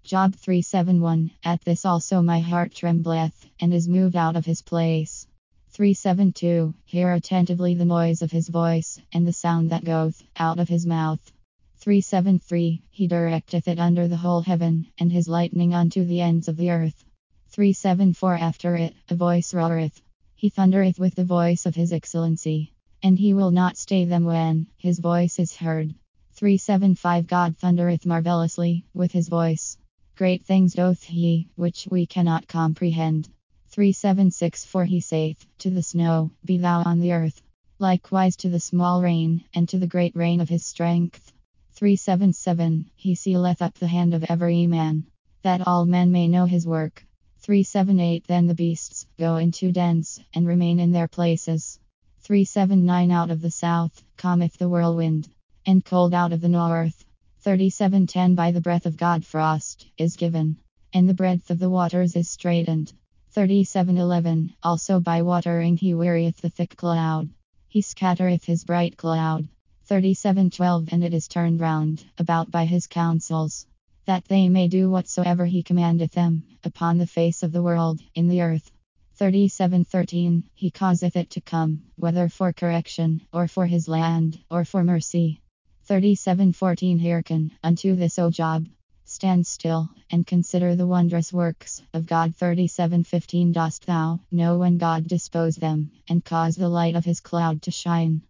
Job 371. At this also my heart trembleth, and is moved out of his place. 372. Hear attentively the noise of his voice, and the sound that goeth out of his mouth. 373. He directeth it under the whole heaven, and his lightning unto the ends of the earth. 374. After it a voice roareth. He thundereth with the voice of his excellency, and he will not stay them when his voice is heard. 375. God thundereth marvellously with his voice. Great things doth he, which we cannot comprehend. 376. For he saith to the snow, Be thou on the earth. Likewise to the small rain, and to the great rain of his strength. 377. He sealeth up the hand of every man, that all men may know his work. 378. Then the beasts go into dens, and remain in their places. 379. Out of the south cometh the whirlwind, and cold out of the north. 37:10. By the breath of God frost is given, and the breadth of the waters is straitened. 37:11. Also by watering he wearieth the thick cloud, he scattereth his bright cloud. 37:12. And it is turned round about by his counsels, that they may do whatsoever he commandeth them, upon the face of the world, in the earth. 37:13. He causeth it to come, whether for correction, or for his land, or for mercy. 37:14. Hearken unto this, O Job. Stand still, and consider the wondrous works of God. 37:15. Dost thou know when God disposed them, and caused the light of his cloud to shine?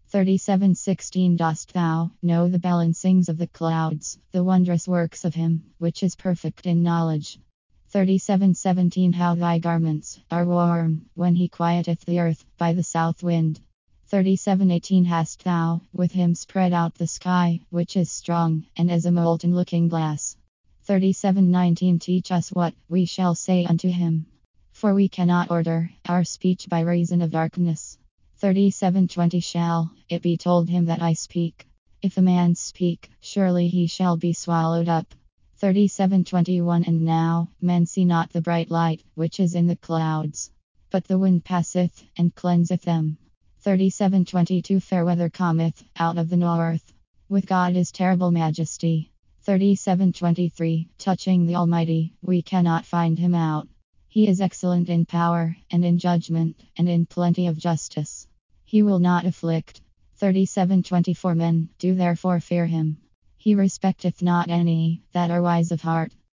37:16. Dost thou know the balancings of the clouds, the wondrous works of him, which is perfect in knowledge? 37:17. How thy garments are warm, when he quieteth the earth by the south wind. 37:18. Hast thou with him spread out the sky, which is strong, and as a molten looking glass? 37:19. Teach us what we shall say unto him, for we cannot order our speech by reason of darkness. 37:20. Shall it be told him that I speak? If a man speak, surely he shall be swallowed up. 37:21. And now men see not the bright light which is in the clouds, but the wind passeth and cleanseth them. 37:22. Fair weather cometh out of the north, with God is terrible majesty. 37:23. Touching the Almighty, we cannot find him out. He is excellent in power, and in judgment, and in plenty of justice. He will not afflict. 37:24. Men do therefore fear him. He respecteth not any that are wise of heart.